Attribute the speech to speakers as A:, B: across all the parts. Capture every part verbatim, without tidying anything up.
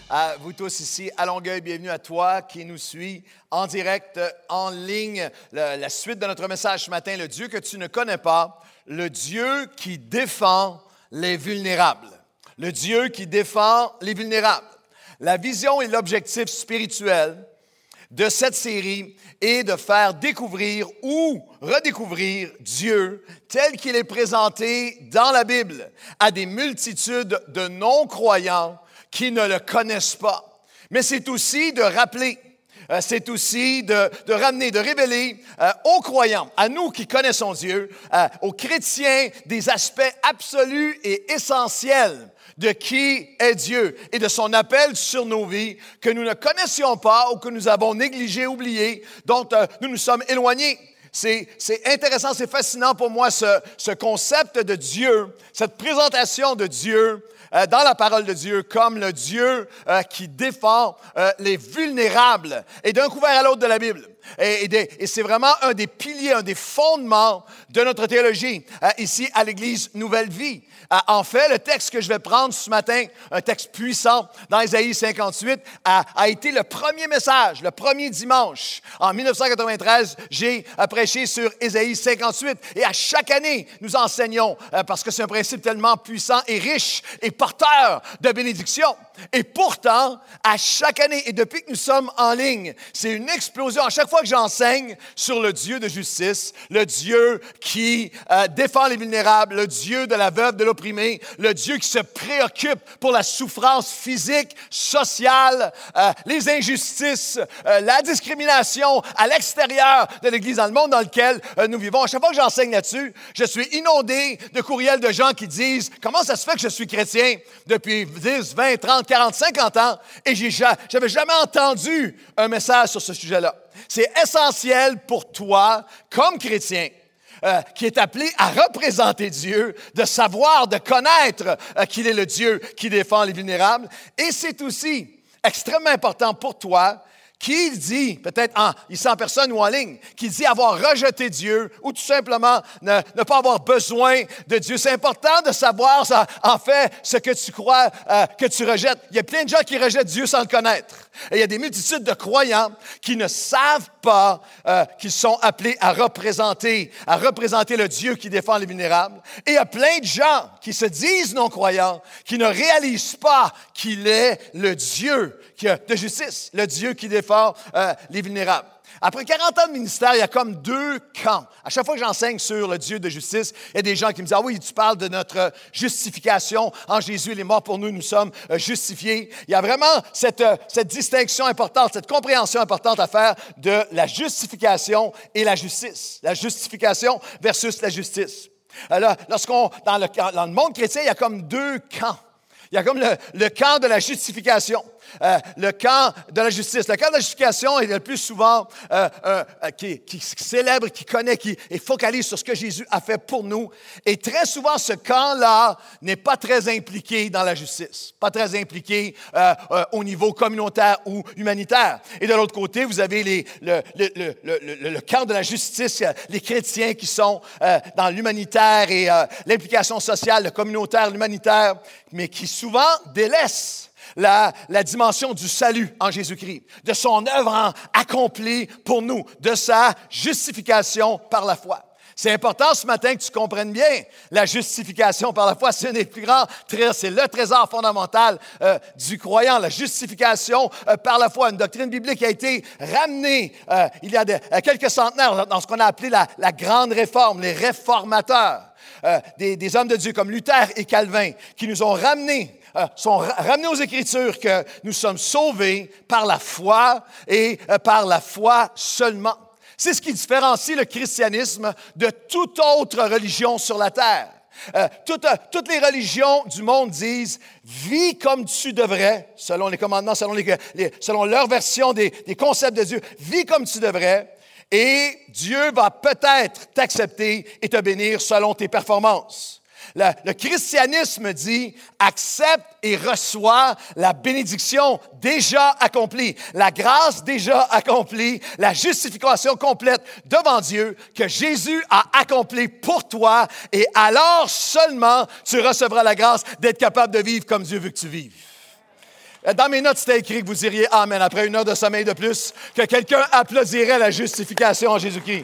A: À vous tous ici à Longueuil, bienvenue à toi qui nous suis en direct, en ligne. Le, la suite de notre message ce matin, le Dieu que tu ne connais pas, le Dieu qui défend les vulnérables. Le Dieu qui défend les vulnérables. La vision et l'objectif spirituel de cette série est de faire découvrir ou redécouvrir Dieu tel qu'il est présenté dans la Bible à des multitudes de non-croyants qui ne le connaissent pas. Mais c'est aussi de rappeler, euh, c'est aussi de, de ramener, de révéler euh, aux croyants, à nous qui connaissons Dieu, euh, aux chrétiens, des aspects absolus et essentiels de qui est Dieu et de son appel sur nos vies que nous ne connaissions pas ou que nous avons négligé, oublié, dont euh, nous nous sommes éloignés. C'est, c'est intéressant, c'est fascinant pour moi ce, ce concept de Dieu, cette présentation de Dieu euh, dans la parole de Dieu comme le Dieu euh, qui défend euh, les vulnérables et d'un couvert à l'autre de la Bible. Et, et, de, et c'est vraiment un des piliers, un des fondements de notre théologie euh, ici à l'Église Nouvelle Vie. Euh, en fait, le texte que je vais prendre ce matin, un texte puissant dans Ésaïe cinquante-huit, a, a été le premier message, le premier dimanche. En dix-neuf cent quatre-vingt-treize, j'ai euh, prêché sur Ésaïe cinquante-huit. Et à chaque année, nous enseignons, euh, parce que c'est un principe tellement puissant et riche et porteur de bénédiction. Et pourtant, à chaque année, et depuis que nous sommes en ligne, c'est une explosion. À chaque fois que j'enseigne sur le Dieu de justice, le Dieu qui euh, défend les vulnérables, le Dieu de la veuve, de l'opprimé, le Dieu qui se préoccupe pour la souffrance physique, sociale, euh, les injustices, euh, la discrimination à l'extérieur de l'Église, dans le monde dans lequel euh, nous vivons. À chaque fois que j'enseigne là-dessus, je suis inondé de courriels de gens qui disent « Comment ça se fait que je suis chrétien depuis dix, vingt, trente, quarante, cinquante ans et j'ai, j'avais jamais entendu un message sur ce sujet-là. » C'est essentiel pour toi, comme chrétien, euh, qui est appelé à représenter Dieu, de savoir, de connaître euh, qu'il est le Dieu qui défend les vulnérables. Et c'est aussi extrêmement important pour toi, qui dit, peut-être en, ici en personne ou en ligne, qui dit avoir rejeté Dieu ou tout simplement ne, ne pas avoir besoin de Dieu. C'est important de savoir, ça, en fait, ce que tu crois euh, que tu rejettes. Il y a plein de gens qui rejettent Dieu sans le connaître. Et il y a des multitudes de croyants qui ne savent pas euh, qu'ils sont appelés à représenter, à représenter le Dieu qui défend les vulnérables. Et il y a plein de gens qui se disent non-croyants, qui ne réalisent pas qu'il est le Dieu de justice, le Dieu qui défend euh, les vulnérables. Après quarante ans de ministère, il y a comme deux camps. À chaque fois que j'enseigne sur le Dieu de justice, il y a des gens qui me disent « Ah oui, tu parles de notre justification. En Jésus, il est mort pour nous, nous sommes justifiés. » Il y a vraiment cette, cette distinction importante, cette compréhension importante à faire de la justification et la justice. La justification versus la justice. Alors, lorsqu'on, dans le, dans le monde chrétien, il y a comme deux camps. Il y a comme le, le camp de la justification, euh, le camp de la justice. Le camp de la justification est le plus souvent euh, euh, qui, qui célèbre, qui connaît, qui est focalise sur ce que Jésus a fait pour nous. Et très souvent, ce camp-là n'est pas très impliqué dans la justice, pas très impliqué euh, euh, au niveau communautaire ou humanitaire. Et de l'autre côté, vous avez les, le, le, le, le, le, le camp de la justice, les chrétiens qui sont euh, dans l'humanitaire et euh, l'implication sociale, le communautaire, l'humanitaire, mais qui souvent délaissent la, la dimension du salut en Jésus-Christ, de son œuvre accomplie pour nous, de sa justification par la foi. C'est important ce matin que tu comprennes bien la justification par la foi. C'est un des plus grands trésors, c'est le trésor fondamental euh, du croyant, la justification euh, par la foi. Une doctrine biblique a été ramenée euh, il y a de, euh, quelques centenaires dans ce qu'on a appelé la, la grande réforme, les réformateurs. Euh, des, des hommes de Dieu comme Luther et Calvin qui nous ont ramenés, euh, sont ra- ramenés aux Écritures que nous sommes sauvés par la foi et euh, par la foi seulement. C'est ce qui différencie le christianisme de toute autre religion sur la terre. Euh, toutes, euh, toutes les religions du monde disent « vis comme tu devrais », selon les commandements, selon, les, les, selon leur version des, des concepts de Dieu, « vis comme tu devrais ». Et Dieu va peut-être t'accepter et te bénir selon tes performances. Le, le christianisme dit « accepte et reçois la bénédiction déjà accomplie, la grâce déjà accomplie, la justification complète devant Dieu que Jésus a accomplie pour toi et alors seulement tu recevras la grâce d'être capable de vivre comme Dieu veut que tu vives. » Dans mes notes, c'était écrit que vous diriez « Amen » après une heure de sommeil de plus, que quelqu'un applaudirait la justification en Jésus-Christ.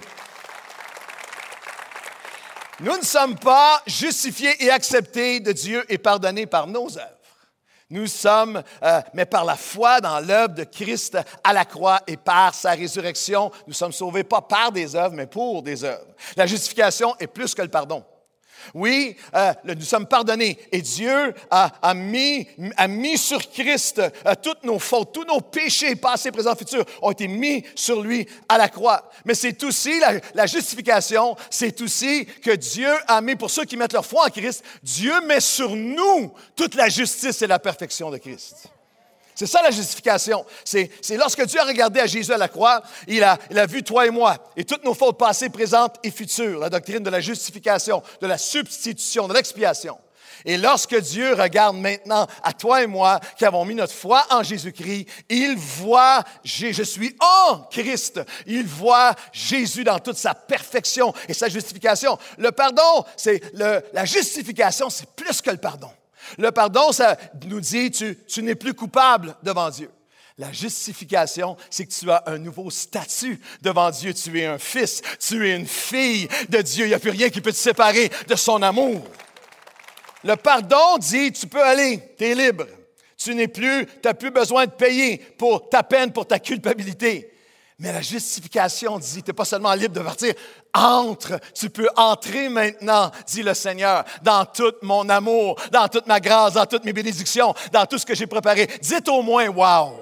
A: Nous ne sommes pas justifiés et acceptés de Dieu et pardonnés par nos œuvres. Nous sommes, euh, mais par la foi dans l'œuvre de Christ à la croix et par sa résurrection, nous sommes sauvés pas par des œuvres, mais pour des œuvres. La justification est plus que le pardon. Oui, euh, le, nous sommes pardonnés et Dieu a, a, mis, a mis sur Christ euh, toutes nos fautes, tous nos péchés, passés, présents, futurs, ont été mis sur lui à la croix. Mais c'est aussi la, la justification, c'est aussi que Dieu a mis, pour ceux qui mettent leur foi en Christ, Dieu met sur nous toute la justice et la perfection de Christ. C'est ça la justification. C'est, c'est lorsque Dieu a regardé à Jésus à la croix, il a, il a vu toi et moi et toutes nos fautes passées, présentes et futures. La doctrine de la justification, de la substitution, de l'expiation. Et lorsque Dieu regarde maintenant à toi et moi qui avons mis notre foi en Jésus-Christ, il voit, je suis en Christ. Il voit Jésus dans toute sa perfection et sa justification. Le pardon, c'est le, la justification, c'est plus que le pardon. Le pardon, ça nous dit, tu, tu n'es plus coupable devant Dieu. La justification, c'est que tu as un nouveau statut devant Dieu. Tu es un fils, tu es une fille de Dieu. Il n'y a plus rien qui peut te séparer de son amour. Le pardon dit, tu peux aller, tu es libre. Tu n'es plus, tu n'as plus besoin de payer pour ta peine, pour ta culpabilité. Mais la justification dit, tu n'es pas seulement libre de partir, entre, tu peux entrer maintenant, dit le Seigneur, dans tout mon amour, dans toute ma grâce, dans toutes mes bénédictions, dans tout ce que j'ai préparé. Dites au moins, wow!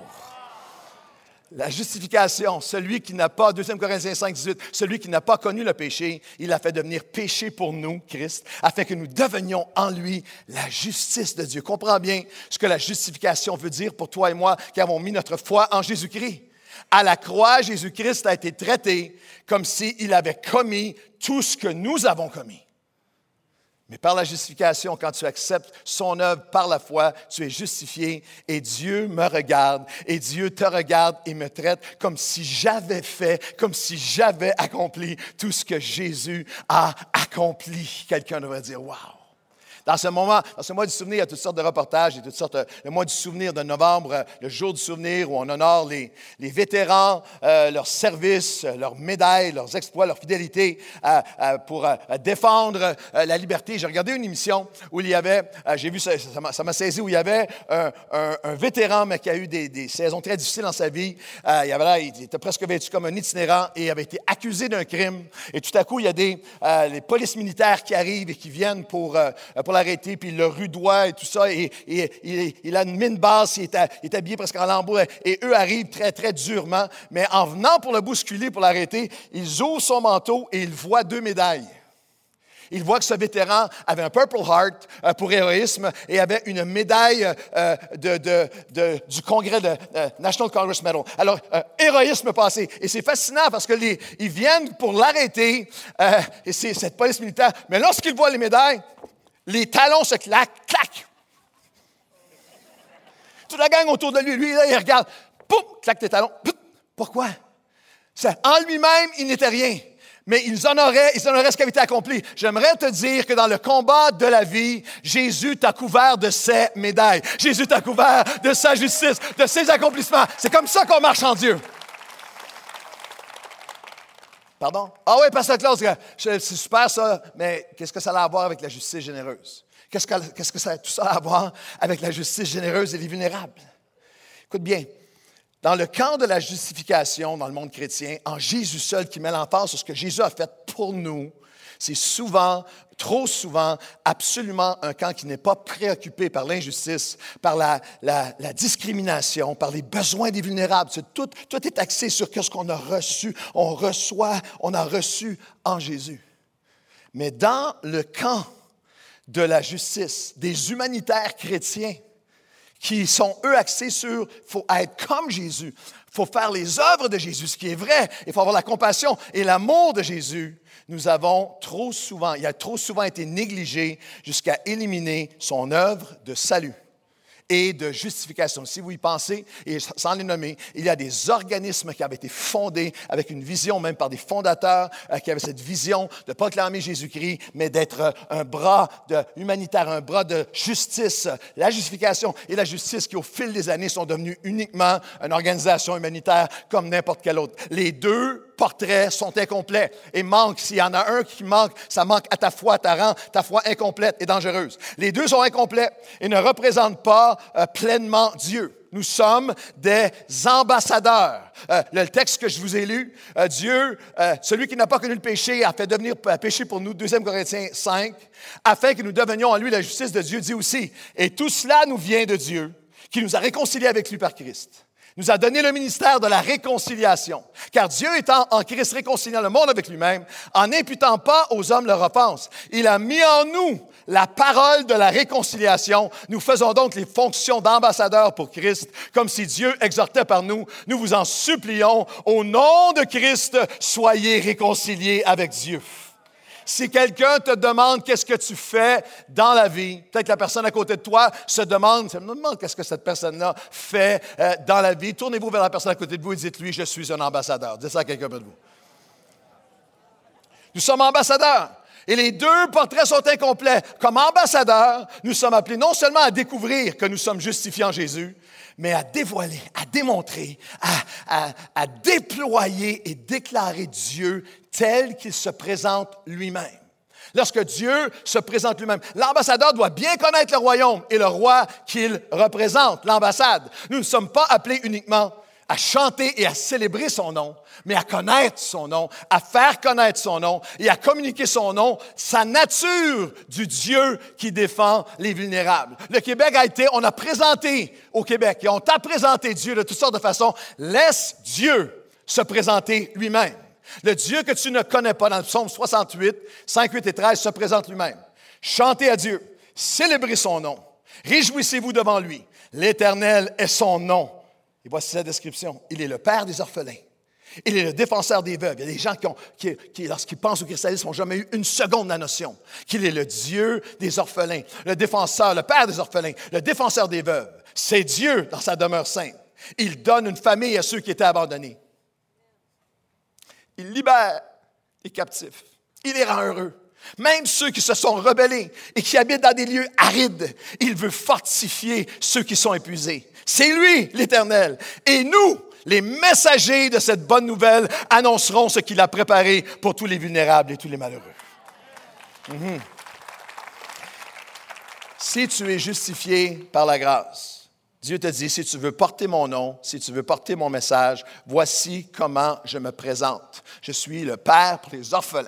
A: La justification, celui qui n'a pas, deux Corinthiens cinq, dix-huit, celui qui n'a pas connu le péché, il l'a fait devenir péché pour nous, Christ, afin que nous devenions en lui la justice de Dieu. Comprends bien ce que la justification veut dire pour toi et moi qui avons mis notre foi en Jésus-Christ. À la croix, Jésus-Christ a été traité comme s'il avait commis tout ce que nous avons commis. Mais par la justification, quand tu acceptes son œuvre par la foi, tu es justifié et Dieu me regarde et Dieu te regarde et me traite comme si j'avais fait, comme si j'avais accompli tout ce que Jésus a accompli. Quelqu'un devrait dire « Wow ». Dans ce moment, dans ce mois du souvenir, il y a toutes sortes de reportages, il y a toutes sortes de, le mois du souvenir de novembre, le jour du souvenir où on honore les, les vétérans, euh, leurs services, leurs médailles, leurs exploits, leur fidélité euh, euh, pour euh, défendre euh, la liberté. J'ai regardé une émission où il y avait, euh, j'ai vu ça, ça m'a, ça m'a saisi, où il y avait un, un, un vétéran, mais qui a eu des, des saisons très difficiles dans sa vie. Euh, il, avait là, il était presque vêtu comme un itinérant et il avait été accusé d'un crime. Et tout à coup, il y a des euh, les polices militaires qui arrivent et qui viennent pour, euh, pour l'arrêter, puis il le rudoie et tout ça, et, et, et il a une mine basse, il est, à, il est habillé presque en lambeau, et eux arrivent très, très durement, mais en venant pour le bousculer, pour l'arrêter, ils ouvrent son manteau et ils voient deux médailles. Ils voient que ce vétéran avait un Purple Heart euh, pour héroïsme et avait une médaille euh, de, de, de, du Congrès de euh, National Congress Medal. Alors, euh, héroïsme passé. Et c'est fascinant parce que les, ils viennent pour l'arrêter, euh, et c'est cette police militaire, mais lorsqu'ils voient les médailles, les talons se claquent, clac. Toute la gang autour de lui, lui, là, il regarde, poum, claque tes talons. Poum. Pourquoi? Ça, en lui-même, il n'était rien. Mais ils honoraient, ils honoraient ce qui avait été accompli. J'aimerais te dire que dans le combat de la vie, Jésus t'a couvert de ses médailles. Jésus t'a couvert de sa justice, de ses accomplissements. C'est comme ça qu'on marche en Dieu. Pardon? Ah oui, Pasteur Claude, c'est super ça, mais qu'est-ce que ça a à voir avec la justice généreuse? Qu'est-ce que, qu'est-ce que ça, tout ça a à voir avec la justice généreuse et les vulnérables? Écoute bien, dans le camp de la justification dans le monde chrétien, en Jésus seul qui met l'emphase sur ce que Jésus a fait pour nous, c'est souvent, trop souvent, absolument un camp qui n'est pas préoccupé par l'injustice, par la, la, la discrimination, par les besoins des vulnérables. C'est tout, tout est axé sur ce qu'on a reçu. On reçoit, on a reçu en Jésus. Mais dans le camp de la justice, des humanitaires chrétiens, qui sont, eux, axés sur « il faut être comme Jésus », il faut faire les œuvres de Jésus, ce qui est vrai, il faut avoir la compassion et l'amour de Jésus. Nous avons trop souvent, il a trop souvent été négligé jusqu'à éliminer son œuvre de salut. et de justification. Si vous y pensez, et sans les nommer, il y a des organismes qui avaient été fondés avec une vision, même par des fondateurs, euh, qui avaient cette vision de proclamer Jésus-Christ, mais d'être euh, un bras de, humanitaire, un bras de justice. La justification et la justice qui, au fil des années, sont devenus uniquement une organisation humanitaire comme n'importe quelle autre. Les deux portraits sont incomplets et manquent. S'il y en a un qui manque, ça manque à ta foi, ta rend ta foi incomplète et dangereuse. Les deux sont incomplets et ne représentent pas euh, pleinement Dieu. Nous sommes des ambassadeurs. Euh, le texte que je vous ai lu, euh, Dieu, euh, celui qui n'a pas connu le péché, a fait devenir péché pour nous, deux Corinthiens cinq, afin que nous devenions en lui la justice de Dieu, dit aussi. Et tout cela nous vient de Dieu, qui nous a réconciliés avec lui par Christ. Nous a donné le ministère de la réconciliation. Car Dieu étant en Christ réconciliant le monde avec lui-même, en n'imputant pas aux hommes leur offense, il a mis en nous la parole de la réconciliation. Nous faisons donc les fonctions d'ambassadeurs pour Christ, comme si Dieu exhortait par nous. Nous vous en supplions, au nom de Christ, soyez réconciliés avec Dieu. Si quelqu'un te demande qu'est-ce que tu fais dans la vie, peut-être que la personne à côté de toi se demande, se demande qu'est-ce que cette personne-là fait euh, dans la vie, tournez-vous vers la personne à côté de vous et dites-lui, je suis un ambassadeur. Dites ça à quelqu'un de vous. Nous sommes ambassadeurs. Et les deux portraits sont incomplets. Comme ambassadeurs, nous sommes appelés non seulement à découvrir que nous sommes justifiés en Jésus, mais à dévoiler, à démontrer, à, à, à déployer et déclarer Dieu tel qu'il se présente lui-même. Lorsque Dieu se présente lui-même, l'ambassadeur doit bien connaître le royaume et le roi qu'il représente, l'ambassade. Nous ne sommes pas appelés uniquement à chanter et à célébrer son nom, mais à connaître son nom, à faire connaître son nom et à communiquer son nom, sa nature du Dieu qui défend les vulnérables. Le Québec a été, on a présenté au Québec et on t'a présenté Dieu de toutes sortes de façons. Laisse Dieu se présenter lui-même. Le Dieu que tu ne connais pas dans le psaume soixante-huit, cinq, huit et treize se présente lui-même. Chantez à Dieu, célébrez son nom, réjouissez-vous devant lui. L'Éternel est son nom. Et voici la description. Il est le père des orphelins. Il est le défenseur des veuves. Il y a des gens qui, ont, qui, qui lorsqu'ils pensent au christianisme, n'ont jamais eu une seconde la notion qu'il est le Dieu des orphelins, le défenseur, le père des orphelins, le défenseur des veuves. C'est Dieu dans sa demeure sainte. Il donne une famille à ceux qui étaient abandonnés. Il libère les captifs. Il les rend heureux. Même ceux qui se sont rebellés et qui habitent dans des lieux arides, il veut fortifier ceux qui sont épuisés. C'est lui, l'Éternel. Et nous, les messagers de cette bonne nouvelle, annonceront ce qu'il a préparé pour tous les vulnérables et tous les malheureux. Mm-hmm. Si tu es justifié par la grâce, Dieu te dit, si tu veux porter mon nom, si tu veux porter mon message, voici comment je me présente. Je suis le Père pour les orphelins.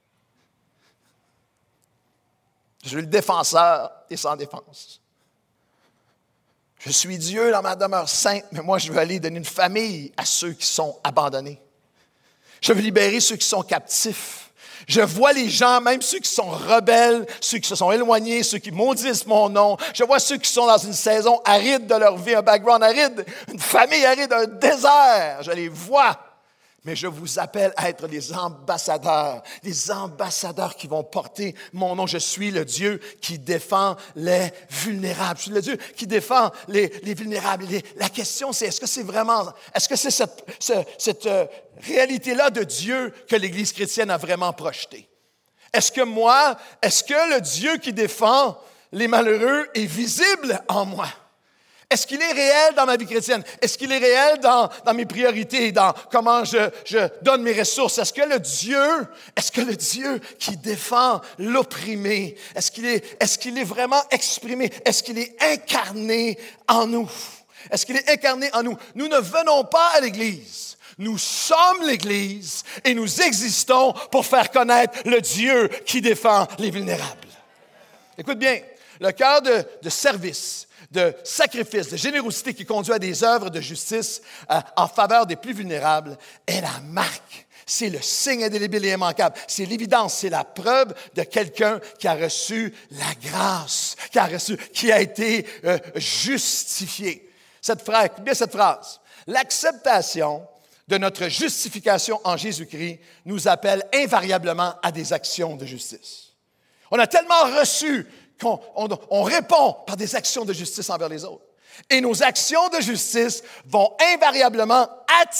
A: Je suis le défenseur des sans défense. Je suis Dieu dans ma demeure sainte, mais moi, je veux aller donner une famille à ceux qui sont abandonnés. Je veux libérer ceux qui sont captifs. Je vois les gens, même ceux qui sont rebelles, ceux qui se sont éloignés, ceux qui maudissent mon nom. Je vois ceux qui sont dans une saison aride de leur vie, un background aride, une famille aride, un désert. Je les vois. Mais je vous appelle à être des ambassadeurs, des ambassadeurs qui vont porter mon nom. Je suis le Dieu qui défend les vulnérables. Je suis le Dieu qui défend les, les vulnérables. Les, la question, c'est, est-ce que c'est vraiment, est-ce que c'est cette, ce, cette euh, réalité-là de Dieu que l'Église chrétienne a vraiment projetée? Est-ce que moi, est-ce que le Dieu qui défend les malheureux est visible en moi? Est-ce qu'il est réel dans ma vie chrétienne? Est-ce qu'il est réel dans, dans mes priorités, dans comment je, je donne mes ressources? Est-ce que le Dieu, est-ce que le Dieu qui défend l'opprimé, est-ce qu'il est, est-ce qu'il est vraiment exprimé? Est-ce qu'il est incarné en nous? Est-ce qu'il est incarné en nous? Nous ne venons pas à l'Église. Nous sommes l'Église et nous existons pour faire connaître le Dieu qui défend les vulnérables. Écoute bien, le cœur de, de service, de sacrifice, de générosité qui conduit à des œuvres de justice euh, en faveur des plus vulnérables est la marque. C'est le signe indélébile et immanquable. C'est l'évidence, c'est la preuve de quelqu'un qui a reçu la grâce, qui a reçu, qui a été euh, justifié. Cette phrase, écoute bien cette phrase. L'acceptation de notre justification en Jésus-Christ nous appelle invariablement à des actions de justice. On a tellement reçu qu'on on, on répond par des actions de justice envers les autres. Et nos actions de justice vont invariablement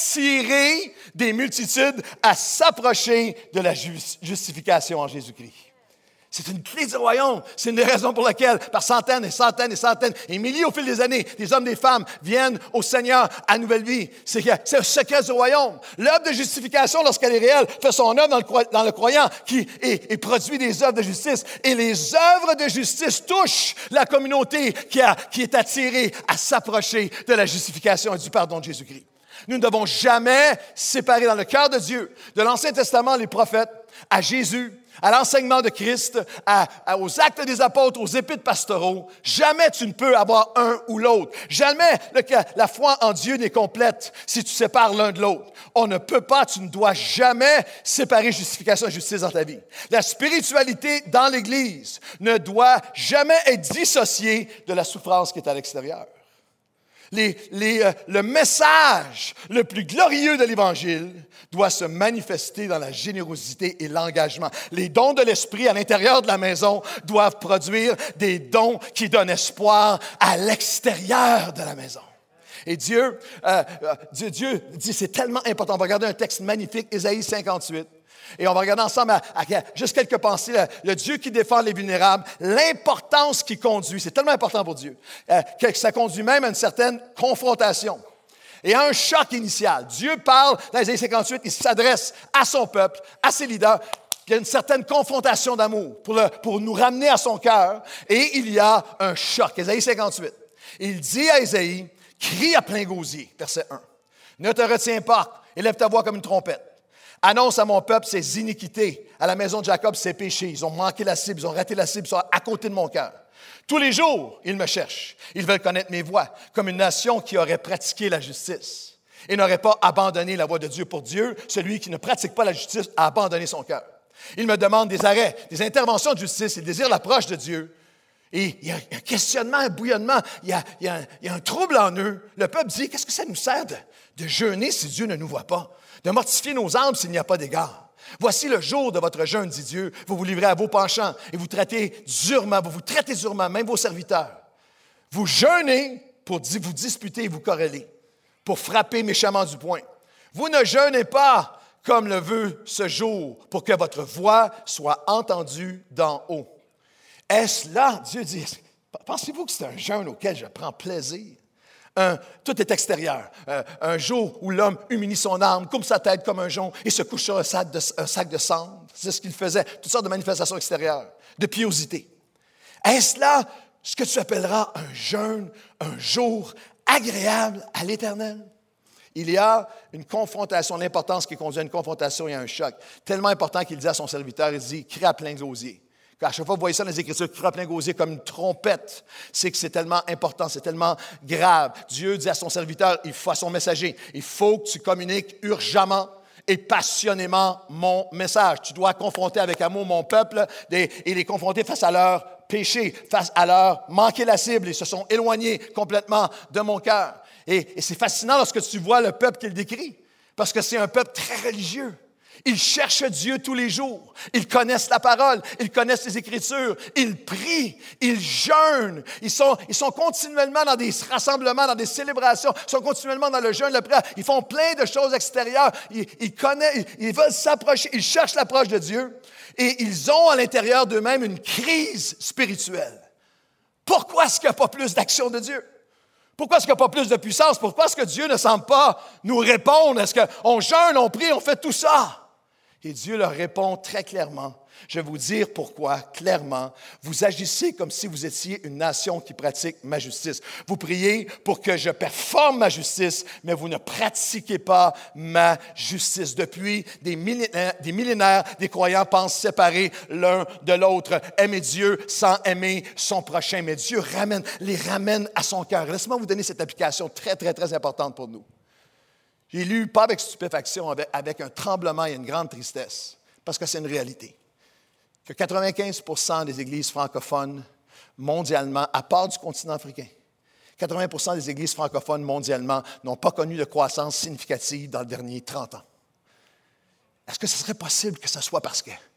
A: attirer des multitudes à s'approcher de la justification en Jésus-Christ. C'est une clé du royaume. C'est une des raisons pour lesquelles, par centaines et centaines et centaines et milliers au fil des années, des hommes et des femmes viennent au Seigneur à nouvelle vie. C'est, c'est un secret du royaume. L'œuvre de justification, lorsqu'elle est réelle, fait son œuvre dans le, dans le croyant qui est, et produit des œuvres de justice. Et les œuvres de justice touchent la communauté qui, a, qui est attirée à s'approcher de la justification et du pardon de Jésus-Christ. Nous ne devons jamais séparer dans le cœur de Dieu, de l'Ancien Testament, les prophètes, à Jésus, à l'enseignement de Christ, à, à, aux actes des apôtres, aux épîtres pastoraux. Jamais tu ne peux avoir un ou l'autre. Jamais le, la foi en Dieu n'est complète si tu sépares l'un de l'autre. On ne peut pas, tu ne dois jamais séparer justification et justice dans ta vie. La spiritualité dans l'Église ne doit jamais être dissociée de la souffrance qui est à l'extérieur. Les, les, euh, le message le plus glorieux de l'Évangile doit se manifester dans la générosité et l'engagement. Les dons de l'Esprit à l'intérieur de la maison doivent produire des dons qui donnent espoir à l'extérieur de la maison. Et Dieu, euh, Dieu, Dieu dit, c'est tellement important. On va regarder un texte magnifique, Ésaïe cinquante-huit. Et on va regarder ensemble à, à, juste quelques pensées. Le, le Dieu qui défend les vulnérables, l'importance qui conduit, c'est tellement important pour Dieu, euh, que ça conduit même à une certaine confrontation et à un choc initial. Dieu parle, dans Ésaïe cinquante-huit, il s'adresse à son peuple, à ses leaders. Il y a une certaine confrontation d'amour pour, le, pour nous ramener à son cœur. Et il y a un choc. Ésaïe cinquante-huit. Il dit à Ésaïe, crie à plein gosier, verset un. Ne te retiens pas, élève ta voix comme une trompette. Annonce à mon peuple ses iniquités, à la maison de Jacob ses péchés. Ils ont manqué la cible, ils ont raté la cible, ils sont à côté de mon cœur. Tous les jours, ils me cherchent. Ils veulent connaître mes voies, comme une nation qui aurait pratiqué la justice et n'aurait pas abandonné la voie de Dieu. Pour Dieu, celui qui ne pratique pas la justice a abandonné son cœur. Ils me demandent des arrêts, des interventions de justice. Ils désirent l'approche de Dieu. Et il y a un questionnement, un bouillonnement, il y a, il y a, un, il y a un trouble en eux. Le peuple dit, qu'est-ce que ça nous sert de, de jeûner si Dieu ne nous voit pas? De mortifier nos âmes s'il n'y a pas d'égard. Voici le jour de votre jeûne, dit Dieu. Vous vous livrez à vos penchants et vous traitez durement, vous vous traitez durement, même vos serviteurs. Vous jeûnez pour vous disputer et vous quereller, pour frapper méchamment du poing. Vous ne jeûnez pas comme le veut ce jour, pour que votre voix soit entendue d'en haut. Est-ce là, Dieu dit, pensez-vous que c'est un jeûne auquel je prends plaisir? Un, tout est extérieur. Euh, un jour où l'homme humilie son âme, coupe sa tête comme un jonc et se couche sur un sac de, un sac de cendre. C'est ce qu'il faisait. Toutes sortes de manifestations extérieures, de piosité. Est-ce là ce que tu appelleras un jeûne, un jour agréable à l'Éternel? Il y a une confrontation, l'importance qui conduit à une confrontation et à un choc. Tellement important qu'il dit à son serviteur, il dit, crie à plein gosier. À chaque fois que vous voyez ça dans les Écritures, crie à plein gosier comme une trompette, c'est que c'est tellement important, c'est tellement grave. Dieu dit à son serviteur, il faut à son messager, il faut que tu communiques urgemment et passionnément mon message. Tu dois confronter avec amour mon peuple et les confronter face à leur péché, face à leur manquer la cible. Ils se sont éloignés complètement de mon cœur. Et, et c'est fascinant lorsque tu vois le peuple qu'il décrit, parce que c'est un peuple très religieux. Ils cherchent Dieu tous les jours. Ils connaissent la parole. Ils connaissent les Écritures. Ils prient. Ils jeûnent. Ils sont, ils sont continuellement dans des rassemblements, dans des célébrations. Ils sont continuellement dans le jeûne, le prière. Ils font plein de choses extérieures. Ils, ils connaissent, ils, ils veulent s'approcher. Ils cherchent l'approche de Dieu. Et ils ont à l'intérieur d'eux-mêmes une crise spirituelle. Pourquoi est-ce qu'il n'y a pas plus d'action de Dieu? Pourquoi est-ce qu'il n'y a pas plus de puissance? Pourquoi est-ce que Dieu ne semble pas nous répondre? Est-ce qu'on jeûne, on prie, on fait tout ça? Et Dieu leur répond très clairement. Je vais vous dire pourquoi, clairement. Vous agissez comme si vous étiez une nation qui pratique ma justice. Vous priez pour que je performe ma justice, mais vous ne pratiquez pas ma justice. Depuis des millénaires, des millénaires, des croyants pensent séparer l'un de l'autre. Aimer Dieu sans aimer son prochain. Mais Dieu ramène, les ramène à son cœur. Laissez-moi vous donner cette application très, très, très importante pour nous. J'ai lu, pas avec stupéfaction, avec, avec un tremblement et une grande tristesse, parce que c'est une réalité, que quatre-vingt-quinze pour cent des églises francophones mondialement, à part du continent africain, quatre-vingts pour cent des églises francophones mondialement n'ont pas connu de croissance significative dans les derniers trente ans. Est-ce que ce serait possible que ce soit parce que,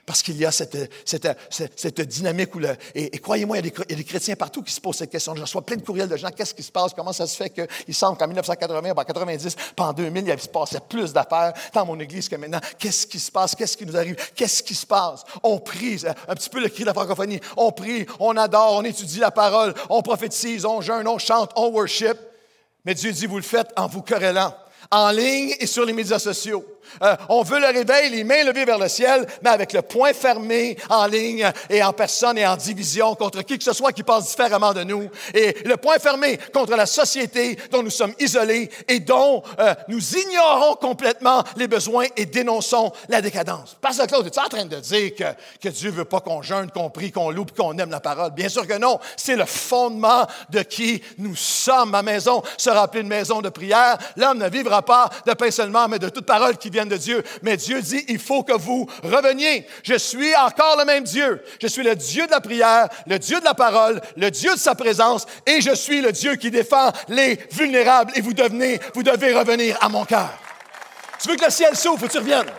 A: Parce qu'il y a cette, cette, cette, cette dynamique où, le, et, et croyez-moi, il y, a des, il y a des chrétiens partout qui se posent cette question. Je reçois plein de courriels de gens. Qu'est-ce qui se passe? Comment ça se fait qu'il semble qu'en dix-neuf cent quatre-vingts, en quatre-vingt-dix, puis en deux mille, il se passait plus d'affaires dans mon église que maintenant? Qu'est-ce qui se passe? Qu'est-ce qui nous arrive? Qu'est-ce qui se passe? On prie, un petit peu le cri de la francophonie. On prie, on adore, on étudie la parole, on prophétise, on jeûne, on chante, on worship. Mais Dieu dit, vous le faites en vous querellant, en ligne et sur les médias sociaux. Euh, on veut le réveil, les mains levées vers le ciel, mais avec le poing fermé en ligne et en personne et en division contre qui que ce soit qui pense différemment de nous. Et le poing fermé contre la société dont nous sommes isolés et dont euh, nous ignorons complètement les besoins et dénonçons la décadence. Pasteur Claude, es-tu en train de dire que, que Dieu ne veut pas qu'on jeûne, qu'on prie, qu'on loue et qu'on aime la parole? Bien sûr que non. C'est le fondement de qui nous sommes. Ma maison sera appelée une maison de prière. L'homme ne vivra pas de pain seulement, mais de toute parole qui vient de Dieu. Mais Dieu dit, il faut que vous reveniez. Je suis encore le même Dieu. Je suis le Dieu de la prière, le Dieu de la parole, le Dieu de sa présence, et je suis le Dieu qui défend les vulnérables. Et vous devenez, vous devez revenir à mon cœur. Tu veux que le ciel s'ouvre, faut que tu reviennes.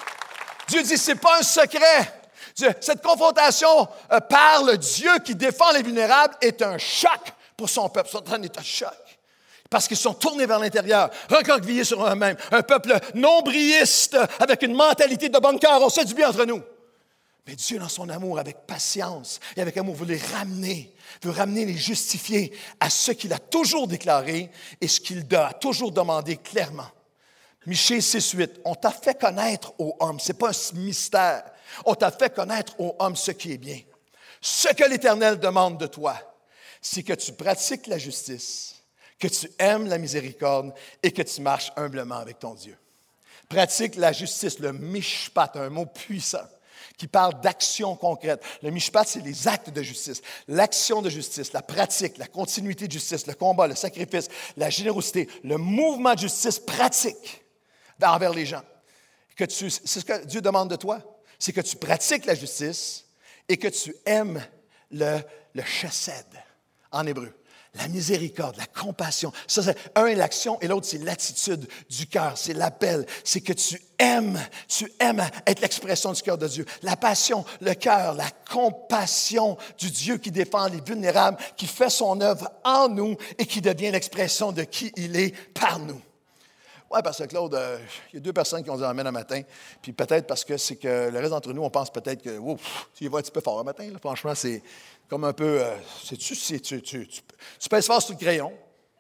A: Dieu dit, c'est pas un secret. Cette confrontation euh, par le Dieu qui défend les vulnérables est un choc pour son peuple. Son temps est un choc. Parce qu'ils sont tournés vers l'intérieur, recroquevillés sur eux-mêmes. Un peuple nombrilliste, avec une mentalité de bon cœur. On se fait du bien entre nous. Mais Dieu, dans son amour, avec patience et avec amour, veut les ramener, veut ramener, les justifier à ce qu'il a toujours déclaré et ce qu'il a toujours demandé clairement. Michée six huit, on t'a fait connaître aux hommes, ce n'est pas un mystère, on t'a fait connaître aux hommes ce qui est bien. Ce que l'Éternel demande de toi, c'est que tu pratiques la justice, que tu aimes la miséricorde et que tu marches humblement avec ton Dieu. Pratique la justice, le mishpat, un mot puissant qui parle d'action concrète. Le mishpat, c'est les actes de justice. L'action de justice, la pratique, la continuité de justice, le combat, le sacrifice, la générosité, le mouvement de justice pratique envers les gens. Que tu, c'est ce que Dieu demande de toi, c'est que tu pratiques la justice et que tu aimes le, le chesed en hébreu. La miséricorde, la compassion. Ça, c'est un est l'action et l'autre, c'est l'attitude du cœur, c'est l'appel. C'est que tu aimes, tu aimes être l'expression du cœur de Dieu. La passion, le cœur, la compassion du Dieu qui défend les vulnérables, qui fait son œuvre en nous et qui devient l'expression de qui il est par nous. Oui, parce que Claude, euh, il y a deux personnes qui ont dit Amen un matin, puis peut-être parce que c'est que le reste d'entre nous, on pense peut-être que, wow, tu y vas un petit peu fort un matin, là. Franchement, c'est comme un peu, euh, sais-tu, c'est, tu, tu, tu, tu pèses fort sur le crayon.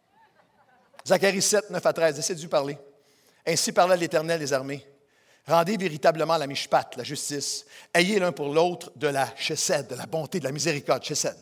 A: Zacharie sept, neuf à treize, essaie de lui parler. Ainsi parlait l'Éternel des armées. Rendez véritablement la mishpat, la justice. Ayez l'un pour l'autre de la chesed, de la bonté, de la miséricorde, chesed.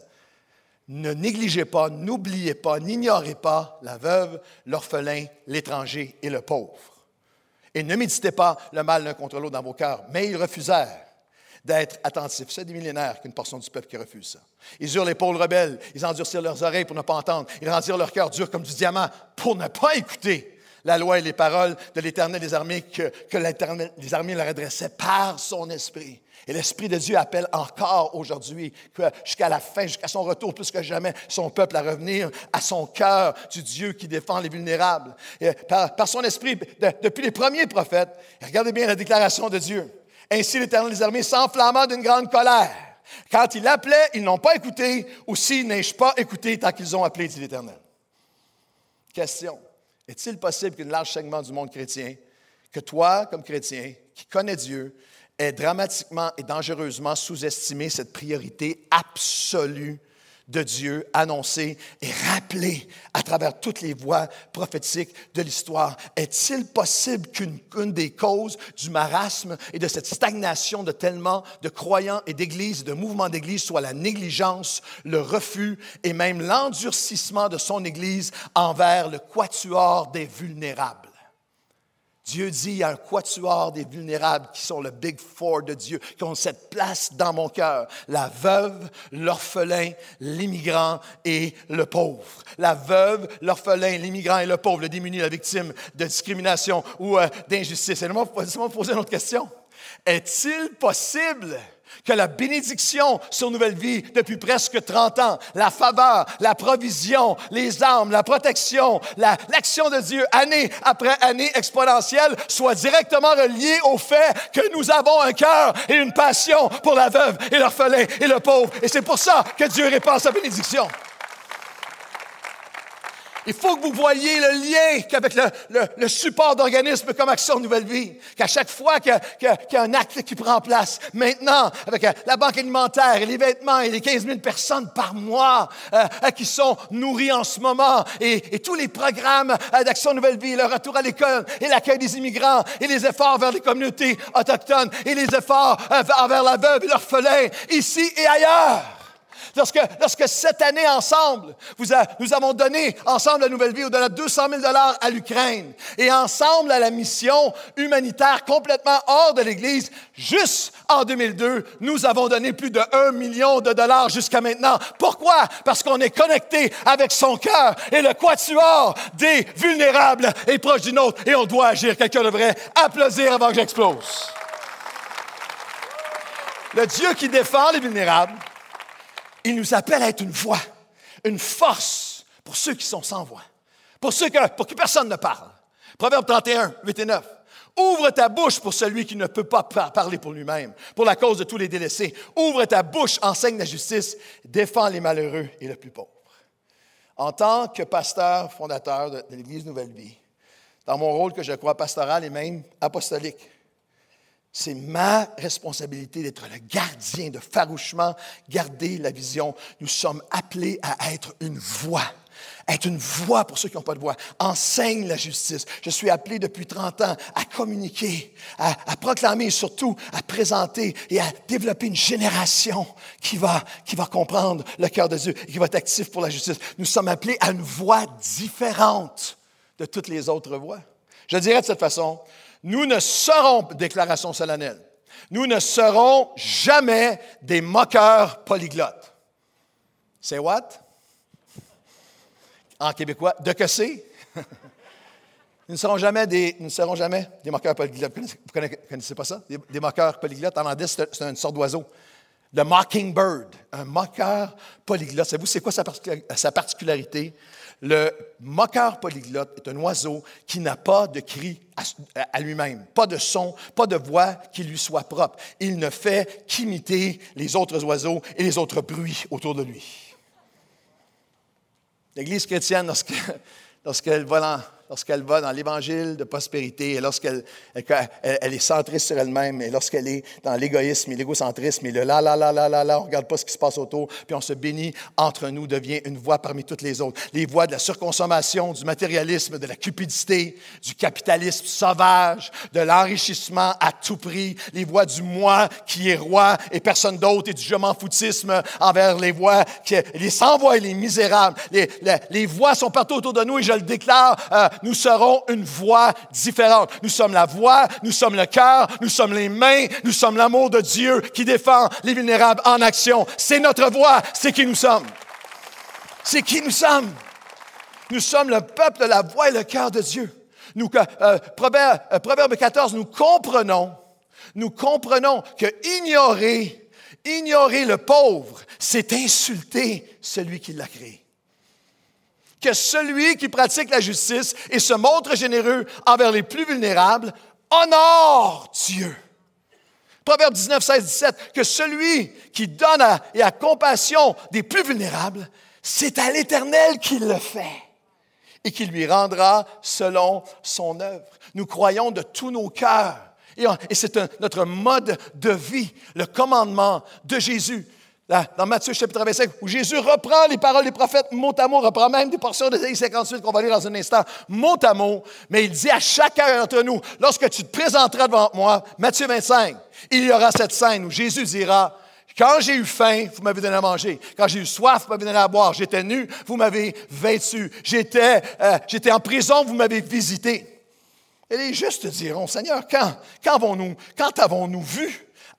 A: Ne négligez pas, n'oubliez pas, n'ignorez pas la veuve, l'orphelin, l'étranger et le pauvre. Et ne méditez pas le mal l'un contre l'autre dans vos cœurs. Mais ils refusèrent d'être attentifs. C'est des millénaires qu'une portion du peuple qui refuse ça. Ils eurent l'épaule rebelle, ils endurcirent leurs oreilles pour ne pas entendre, ils rendirent leur cœur dur comme du diamant pour ne pas écouter la loi et les paroles de l'Éternel des armées que, que l'Éternel des armées leur adressait par son esprit. Et l'Esprit de Dieu appelle encore aujourd'hui, jusqu'à la fin, jusqu'à son retour, plus que jamais, son peuple à revenir à son cœur du Dieu qui défend les vulnérables. Et par, par son Esprit, de, depuis les premiers prophètes, regardez bien la déclaration de Dieu. Ainsi l'Éternel des armées s'enflamma d'une grande colère. Quand il appelait, ils n'ont pas écouté, ou s'ils n'ai-je pas écouté tant qu'ils ont appelé, dit l'Éternel. Question. Est-il possible qu'un large segment du monde chrétien, que toi, comme chrétien, qui connais Dieu, ait dramatiquement et dangereusement sous-estimé cette priorité absolue de Dieu annoncée et rappelée à travers toutes les voies prophétiques de l'histoire? Est-il possible qu'une une des causes du marasme et de cette stagnation de tellement de croyants et d'églises, de mouvements d'église, soit la négligence, le refus et même l'endurcissement de son Église envers le quatuor des vulnérables? Dieu dit, il y a un quatuor des vulnérables qui sont le Big Four de Dieu, qui ont cette place dans mon cœur. La veuve, l'orphelin, l'immigrant et le pauvre. La veuve, l'orphelin, l'immigrant et le pauvre, le démuni, la victime de discrimination ou euh, d'injustice. Et laissez-moi vous poser une autre question. Est-il possible que la bénédiction sur Nouvelle Vie depuis presque trente ans, la faveur, la provision, les armes, la protection, la, l'action de Dieu, année après année exponentielle, soit directement reliée au fait que nous avons un cœur et une passion pour la veuve et l'orphelin et le pauvre. Et c'est pour ça que Dieu répand sa bénédiction. Il faut que vous voyiez le lien qu'avec le, le, le support d'organismes comme Action Nouvelle Vie, qu'à chaque fois qu'il y, a, qu'il y a un acte qui prend place, maintenant, avec la banque alimentaire et les vêtements et les quinze mille personnes par mois euh, qui sont nourries en ce moment, et, et tous les programmes euh, d'Action Nouvelle Vie, le retour à l'école et l'accueil des immigrants, et les efforts vers les communautés autochtones, et les efforts euh, envers la veuve et l'orphelin, ici et ailleurs. Lorsque, lorsque cette année, ensemble, vous a, nous avons donné, ensemble, la Nouvelle Vie, au-delà de deux cent mille dollars à l'Ukraine, et ensemble à la mission humanitaire complètement hors de l'Église, juste en deux mille deux, nous avons donné plus de un million de dollars jusqu'à maintenant. Pourquoi? Parce qu'on est connecté avec son cœur, et le quatuor des vulnérables est proche du nôtre, et on doit agir. Quelqu'un devrait applaudir avant que j'explose. Le Dieu qui défend les vulnérables, il nous appelle à être une voix, une force pour ceux qui sont sans voix, pour ceux que, pour qui personne ne parle. Proverbe trente et un, huit et neuf. Ouvre ta bouche pour celui qui ne peut pas parler pour lui-même, pour la cause de tous les délaissés. Ouvre ta bouche, enseigne la justice, défends les malheureux et le plus pauvre. En tant que pasteur fondateur de, de l'Église Nouvelle Vie, dans mon rôle que je crois pastoral et même apostolique, c'est ma responsabilité d'être le gardien, de farouchement garder la vision. Nous sommes appelés à être une voix, être une voix pour ceux qui n'ont pas de voix. Enseigne la justice. Je suis appelé depuis trente ans à communiquer, à, à proclamer et surtout à présenter et à développer une génération qui va, qui va comprendre le cœur de Dieu et qui va être actif pour la justice. Nous sommes appelés à une voix différente de toutes les autres voix. Je dirais de cette façon, nous ne serons, déclaration solennelle, nous ne serons jamais des moqueurs polyglottes. C'est what? En québécois, de que c'est? Nous ne serons jamais des, nous ne serons jamais des moqueurs polyglottes. Vous ne connaissez, connaissez pas ça? Des, des moqueurs polyglottes, en anglais, c'est, c'est une sorte d'oiseau. Le mockingbird, un moqueur polyglotte. Savez-vous, c'est quoi sa, sa particularité? Le moqueur polyglotte est un oiseau qui n'a pas de cri à, à lui-même, pas de son, pas de voix qui lui soit propre. Il ne fait qu'imiter les autres oiseaux et les autres bruits autour de lui. L'Église chrétienne, lorsque, lorsqu'elle va dans, lorsqu'elle va dans l'Évangile de prospérité, et lorsqu'elle elle, elle est centrée sur elle-même, et lorsqu'elle est dans l'égoïsme et l'égocentrisme, et le là, là, là, là, là, là, on ne regarde pas ce qui se passe autour, puis on se bénit entre nous, devient une voix parmi toutes les autres. Les voix de la surconsommation, du matérialisme, de la cupidité, du capitalisme sauvage, de l'enrichissement à tout prix, les voix du moi qui est roi et personne d'autre, et du je m'en foutisme envers les voix, qui, les sans-voix et les misérables. Les, les, les voix sont partout autour de nous, et je le déclare, euh, nous serons une voix différente. Nous sommes la voix, nous sommes le cœur, nous sommes les mains, nous sommes l'amour de Dieu qui défend les vulnérables en action. C'est notre voix, c'est qui nous sommes. C'est qui nous sommes. Nous sommes le peuple de la voix et le cœur de Dieu. Nous, euh, Proverbe, euh, Proverbe quatorze, nous comprenons, nous comprenons que ignorer, ignorer le pauvre, c'est insulter celui qui l'a créé. Que celui qui pratique la justice et se montre généreux envers les plus vulnérables honore Dieu. Proverbe dix-neuf, seize, dix-sept, que celui qui donne à, et a compassion des plus vulnérables, c'est à l'Éternel qu'il le fait et qu'il lui rendra selon son œuvre. Nous croyons de tous nos cœurs, et, on, et c'est un, notre mode de vie, le commandement de Jésus. Là, dans Matthieu chapitre vingt-cinq, où Jésus reprend les paroles des prophètes mot à mot, reprend même des portions d'Ésaïe cinquante-huit qu'on va lire dans un instant, mot à mot, mais il dit à chacun d'entre nous, lorsque tu te présenteras devant moi, Matthieu vingt-cinq, il y aura cette scène où Jésus dira, quand j'ai eu faim, vous m'avez donné à manger. Quand j'ai eu soif, vous m'avez donné à boire. J'étais nu, vous m'avez vêtu. J'étais, euh, j'étais en prison, vous m'avez visité. Et les justes diront, Seigneur, quand, quand avons-nous, quand avons-nous vu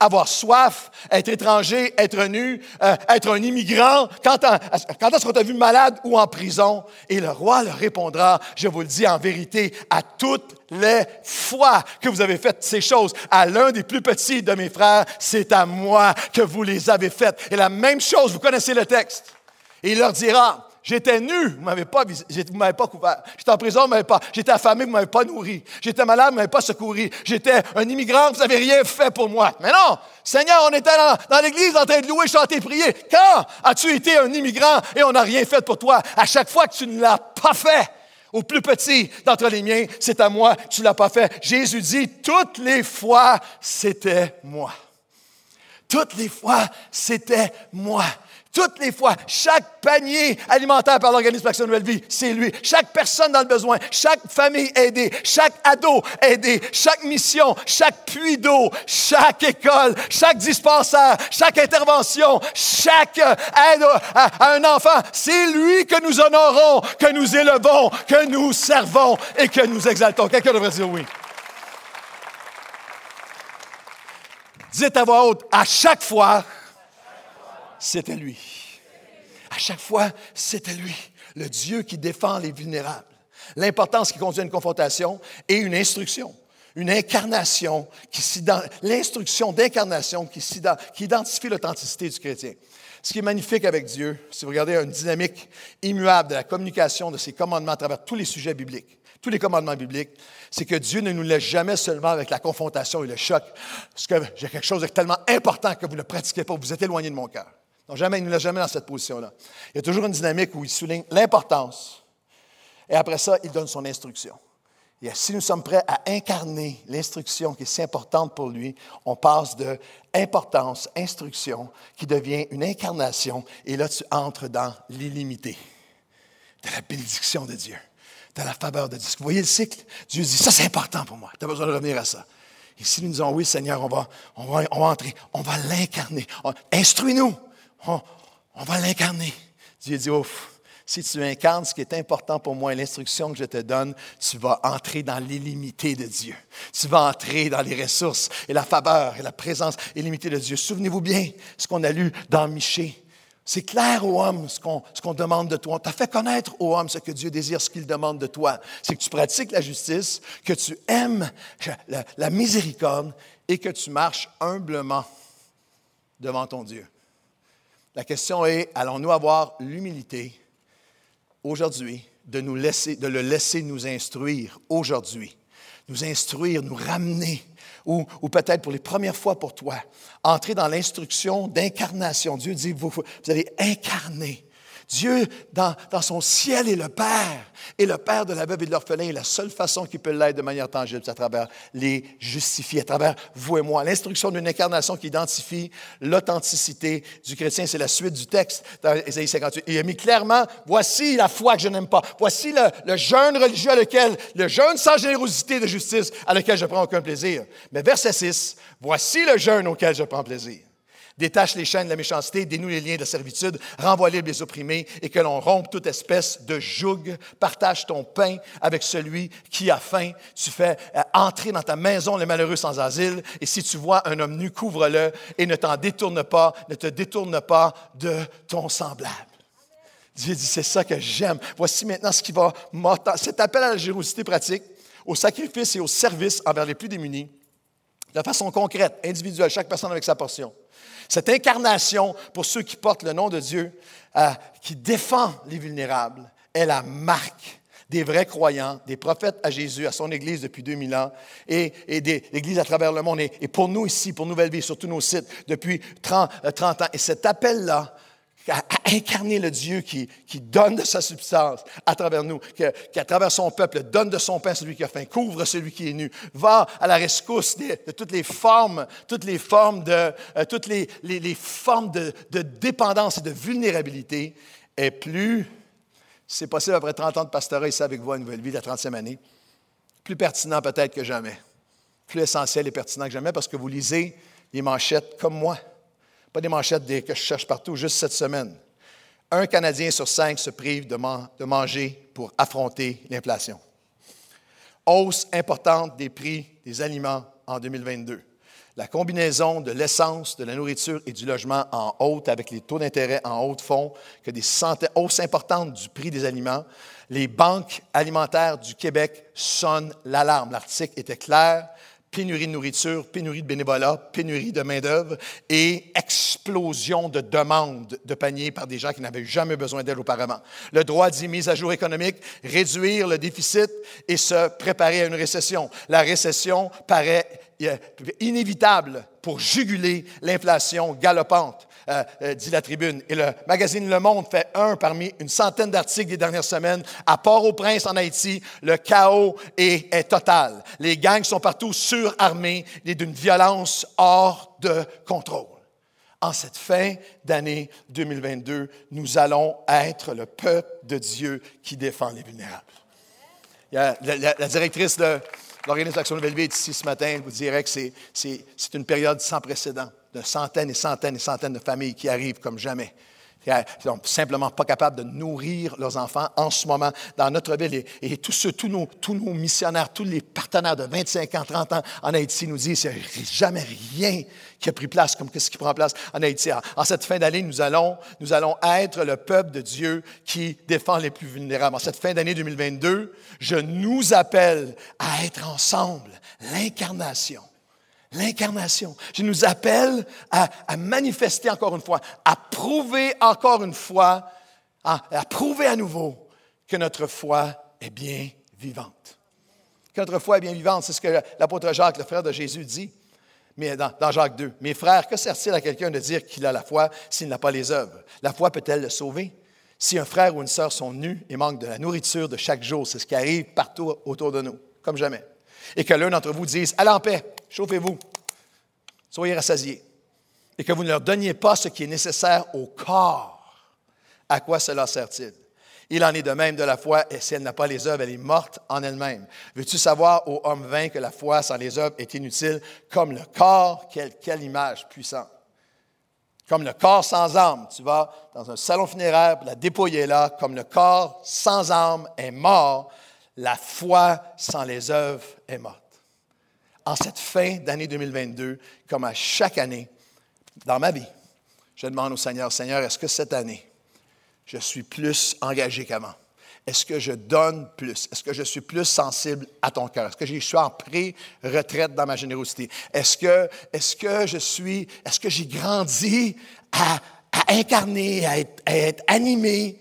A: avoir soif, être étranger, être nu, euh, être un immigrant. Quand, quand est-ce qu'on t'a vu malade ou en prison? Et le roi leur répondra, je vous le dis en vérité, à toutes les fois que vous avez fait ces choses à l'un des plus petits de mes frères, c'est à moi que vous les avez faites. Et la même chose, vous connaissez le texte. Et il leur dira, j'étais nu, vous ne m'avez pas, vous m'avez pas couvert. J'étais en prison, vous ne m'avez pas. J'étais affamé, vous ne m'avez pas nourri. J'étais malade, vous ne m'avez pas secouru. J'étais un immigrant, vous n'avez rien fait pour moi. Mais non, Seigneur, on était dans, dans l'église en train de louer, chanter, prier. Quand as-tu été un immigrant et on n'a rien fait pour toi? À chaque fois que tu ne l'as pas fait, au plus petit d'entre les miens, c'est à moi, tu ne l'as pas fait. Jésus dit, toutes les fois, c'était moi. Toutes les fois, c'était moi. Toutes les fois, chaque panier alimentaire par l'Organisme Action Nouvelle Vie, c'est lui. Chaque personne dans le besoin, chaque famille aidée, chaque ado aidé, chaque mission, chaque puits d'eau, chaque école, chaque dispensaire, chaque intervention, chaque aide à, à un enfant, c'est lui que nous honorons, que nous élevons, que nous servons et que nous exaltons. Quelqu'un devrait dire oui. Dites à voix haute, à chaque fois, c'était lui. À chaque fois, c'était lui, le Dieu qui défend les vulnérables. L'importance qui conduit à une confrontation et une instruction, une incarnation, qui l'instruction d'incarnation qui, qui identifie l'authenticité du chrétien. Ce qui est magnifique avec Dieu, si vous regardez une dynamique immuable de la communication de ses commandements à travers tous les sujets bibliques, tous les commandements bibliques, c'est que Dieu ne nous laisse jamais seulement avec la confrontation et le choc, parce que j'ai quelque chose de tellement important que vous ne pratiquez pas, vous êtes éloigné de mon cœur. Donc, jamais, il ne nous laisse jamais dans cette position-là. Il y a toujours une dynamique où il souligne l'importance, et après ça, il donne son instruction. Et si nous sommes prêts à incarner l'instruction qui est si importante pour lui, on passe de importance, instruction, qui devient une incarnation, et là, tu entres dans l'illimité de la bénédiction de Dieu, de la faveur de Dieu. Vous voyez le cycle? Dieu dit, ça c'est important pour moi, tu as besoin de revenir à ça. Et si nous disons, oui Seigneur, on va, on va, on va entrer, on va l'incarner, on, instruis-nous, on, on va l'incarner. Dieu dit, ouf. Si tu incarnes ce qui est important pour moi et l'instruction que je te donne, tu vas entrer dans l'illimité de Dieu. Tu vas entrer dans les ressources et la faveur et la présence illimitée de Dieu. Souvenez-vous bien ce qu'on a lu dans Michée. C'est clair aux hommes ce qu'on, ce qu'on demande de toi. On t'a fait connaître aux hommes ce que Dieu désire, ce qu'il demande de toi. C'est que tu pratiques la justice, que tu aimes la, la miséricorde et que tu marches humblement devant ton Dieu. La question est, allons-nous avoir l'humilité aujourd'hui, de, nous laisser, de le laisser nous instruire aujourd'hui, nous instruire, nous ramener, ou, ou peut-être pour les premières fois pour toi, entrer dans l'instruction d'incarnation. Dieu dit, vous, vous allez incarner. Dieu, dans, dans son ciel, est le Père, et le Père de la veuve et de l'orphelin, est la seule façon qu'il peut l'être de manière tangible, c'est à travers les justifier, à travers vous et moi. L'instruction d'une incarnation qui identifie l'authenticité du chrétien, c'est la suite du texte dans Ésaïe cinquante-huit. Il a mis clairement, voici la foi que je n'aime pas, voici le, le jeûne religieux à lequel, le jeûne sans générosité de justice à lequel je prends aucun plaisir. Mais verset six, voici le jeûne auquel je prends plaisir. Détache les chaînes de la méchanceté, dénoue les liens de la servitude, renvoie libre les opprimés et que l'on rompe toute espèce de joug. Partage ton pain avec celui qui a faim. Tu fais entrer dans ta maison les malheureux sans asile. Et si tu vois un homme nu, couvre-le et ne t'en détourne pas, ne te détourne pas de ton semblable. Dieu dit, c'est ça que j'aime. Voici maintenant ce qui va m'attendre. Cet appel à la générosité pratique, au sacrifice et au service envers les plus démunis, de façon concrète, individuelle, chaque personne avec sa portion. Cette incarnation, pour ceux qui portent le nom de Dieu, euh, qui défend les vulnérables, est la marque des vrais croyants, des prophètes à Jésus, à son Église depuis deux mille ans, et, et des Églises à travers le monde. Et, et pour nous ici, pour Nouvelle Vie, sur tous nos sites, depuis trente, trente ans. Et cet appel-là, à, à incarner le Dieu qui, qui donne de sa substance à travers nous, qui, qui à travers son peuple donne de son pain à celui qui a faim, couvre celui qui est nu, va à la rescousse de, de toutes les formes, toutes les formes de, euh, toutes les, les, les formes de, de dépendance et de vulnérabilité, est plus, c'est possible après trente ans de pastorat ici avec vous à Nouvelle Vie, la trentième année, plus pertinent peut-être que jamais, plus essentiel et pertinent que jamais, parce que vous lisez les manchettes comme moi. Pas des manchettes des, que je cherche partout, juste cette semaine. Un Canadien sur cinq se prive de, man, de manger pour affronter l'inflation. Hausse importante des prix des aliments en deux mille vingt-deux. La combinaison de l'essence, de la nourriture et du logement en hausse, avec les taux d'intérêt en haut de fond, que des centaines, hausses importantes du prix des aliments, les banques alimentaires du Québec sonnent l'alarme. L'article était clair. Pénurie de nourriture, pénurie de bénévolat, pénurie de main-d'œuvre et explosion de demandes de paniers par des gens qui n'avaient jamais besoin d'aide auparavant. Le droit dit mise à jour économique, réduire le déficit et se préparer à une récession. La récession paraît inévitable pour juguler l'inflation galopante, euh, euh, dit la Tribune. Et le magazine Le Monde fait un parmi une centaine d'articles des dernières semaines. À Port-au-Prince, en Haïti, le chaos est, est total. Les gangs sont partout surarmés et d'une violence hors de contrôle. En cette fin d'année deux mille vingt-deux, nous allons être le peuple de Dieu qui défend les vulnérables. Il y a la, la, la directrice de l'organisme Action Nouvelle Vie est ici ce matin. Elle vous dirait que c'est, c'est, c'est une période sans précédent, de centaines et centaines et centaines de familles qui arrivent comme jamais. Ils ne sont simplement pas capables de nourrir leurs enfants en ce moment dans notre ville. Et, et tous, ceux, tous, nos, tous nos missionnaires, tous les partenaires de vingt-cinq ans, trente ans en Haïti nous disent qu'il n'y a jamais rien qui a pris place comme ce qui prend place en Haïti. En, en cette fin d'année, nous allons, nous allons être le peuple de Dieu qui défend les plus vulnérables. En cette fin d'année deux mille vingt-deux, je nous appelle à être ensemble, l'incarnation. L'incarnation. Je nous appelle à, à manifester encore une fois, à prouver encore une fois, à, à prouver à nouveau que notre foi est bien vivante. Que notre foi est bien vivante, c'est ce que l'apôtre Jacques, le frère de Jésus, dit mais dans, dans Jacques deux. « Mes frères, que sert-il à quelqu'un de dire qu'il a la foi s'il n'a pas les œuvres? La foi peut-elle le sauver? Si un frère ou une sœur sont nus et manquent de la nourriture de chaque jour, c'est ce qui arrive partout autour de nous, comme jamais. Et que l'un d'entre vous dise, allez en paix, chauffez-vous, soyez rassasiés, et que vous ne leur donniez pas ce qui est nécessaire au corps, à quoi cela sert-il? Il en est de même de la foi, et si elle n'a pas les œuvres, elle est morte en elle-même. Veux-tu savoir, ô homme vain, que la foi sans les œuvres est inutile, comme le corps, quelle, quelle image puissante. Comme le corps sans âme, tu vas dans un salon funéraire, la dépouille est là, comme le corps sans âme est mort, la foi sans les œuvres est morte. En cette fin d'année deux mille vingt-deux, comme à chaque année, dans ma vie, je demande au Seigneur, Seigneur, est-ce que cette année, je suis plus engagé qu'avant? Est-ce que je donne plus? Est-ce que je suis plus sensible à ton cœur? Est-ce que je suis en pré-retraite dans ma générosité? Est-ce que, est-ce que je suis, est-ce que j'ai grandi à, à incarner, à être, à être animé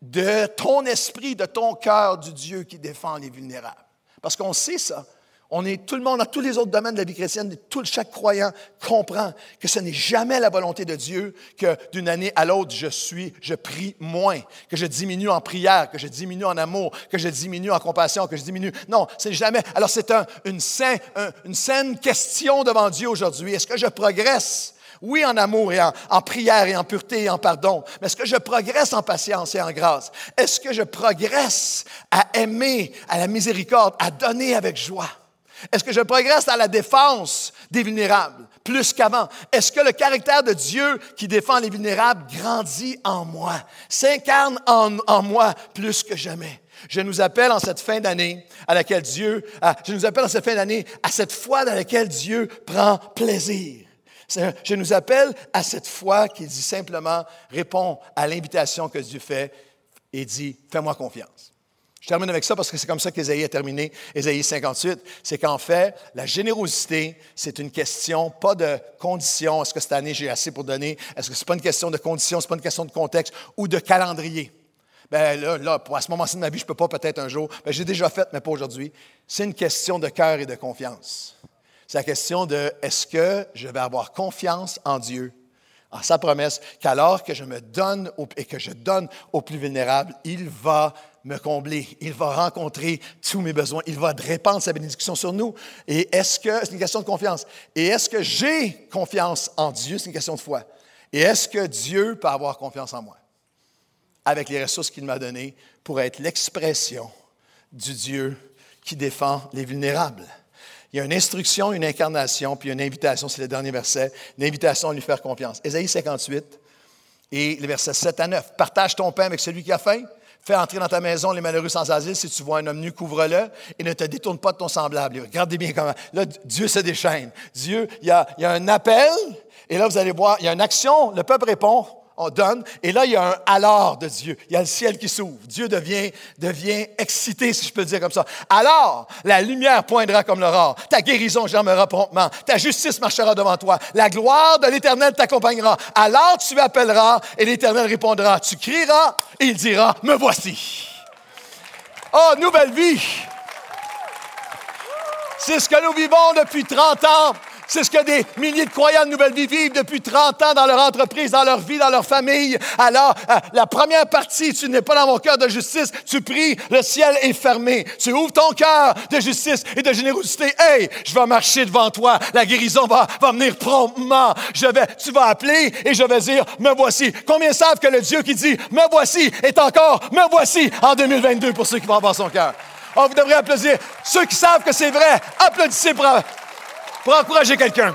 A: de ton esprit, de ton cœur, du Dieu qui défend les vulnérables? Parce qu'on sait ça. On est, tout le monde, dans tous les autres domaines de la vie chrétienne, tout, chaque croyant comprend que ce n'est jamais la volonté de Dieu que d'une année à l'autre, je suis, je prie moins, que je diminue en prière, que je diminue en amour, que je diminue en compassion, que je diminue. Non, c'est jamais. Alors, c'est un, une, sain, un, une saine question devant Dieu aujourd'hui. Est-ce que je progresse? Oui, en amour et en, en prière et en pureté et en pardon. Mais est-ce que je progresse en patience et en grâce? Est-ce que je progresse à aimer, à la miséricorde, à donner avec joie? Est-ce que je progresse à la défense des vulnérables plus qu'avant? Est-ce que le caractère de Dieu qui défend les vulnérables grandit en moi, s'incarne en, en moi plus que jamais? Je nous appelle en cette fin d'année à laquelle Dieu, à, je nous appelle en cette fin d'année à cette foi dans laquelle Dieu prend plaisir. Je nous appelle à cette foi qui dit simplement, répond à l'invitation que Dieu fait et dit, fais-moi confiance. Je termine avec ça parce que c'est comme ça qu'Ésaïe a terminé, Ésaïe cinquante-huit. C'est qu'en fait, la générosité, c'est une question, pas de condition. Est-ce que cette année, j'ai assez pour donner? Est-ce que ce n'est pas une question de condition, ce n'est pas une question de contexte ou de calendrier? Bien là, là, à ce moment-ci de ma vie, je ne peux pas peut-être un jour. Bien, j'ai déjà fait, mais pas aujourd'hui. C'est une question de cœur et de confiance. C'est la question de, est-ce que je vais avoir confiance en Dieu, en sa promesse, qu'alors que je me donne au, et que je donne aux plus vulnérables, il va me combler, il va rencontrer tous mes besoins, il va répandre sa bénédiction sur nous. Et est-ce que, c'est une question de confiance, et est-ce que j'ai confiance en Dieu, c'est une question de foi, et est-ce que Dieu peut avoir confiance en moi, avec les ressources qu'il m'a données pour être l'expression du Dieu qui défend les vulnérables. Il y a une instruction, une incarnation, puis une invitation, c'est le dernier verset, une invitation à lui faire confiance. Ésaïe cinquante-huit, et les versets sept à neuf. « Partage ton pain avec celui qui a faim, Fais entrer dans ta maison les malheureux sans asile. Si tu vois un homme nu, couvre-le et ne te détourne pas de ton semblable. Regardez bien comment. Là, Dieu se déchaîne. Dieu, il y a, il y a un appel et là, vous allez voir, il y a une action. Le peuple répond, on donne. Et là, il y a un alors de Dieu. Il y a le ciel qui s'ouvre. Dieu devient, devient excité, si je peux le dire comme ça. Alors, la lumière poindra comme l'aurore. Ta guérison germera promptement. Ta justice marchera devant toi. La gloire de l'Éternel t'accompagnera. Alors, tu appelleras et l'Éternel répondra. Tu crieras et il dira, me voici. Oh, nouvelle vie! C'est ce que nous vivons depuis trente ans. C'est ce que des milliers de croyants de Nouvelle Vie vivent depuis trente ans dans leur entreprise, dans leur vie, dans leur famille. Alors, euh, la première partie, tu n'es pas dans mon cœur de justice, tu pries, le ciel est fermé. Tu ouvres ton cœur de justice et de générosité. Hey, je vais marcher devant toi. La guérison va, va venir promptement. Je vais, tu vas appeler et je vais dire, me voici. Combien savent que le Dieu qui dit, me voici, est encore, me voici en deux mille vingt-deux pour ceux qui vont avoir son cœur? Oh, vous devrez applaudir. Ceux qui savent que c'est vrai, applaudissez pour... Pour encourager quelqu'un.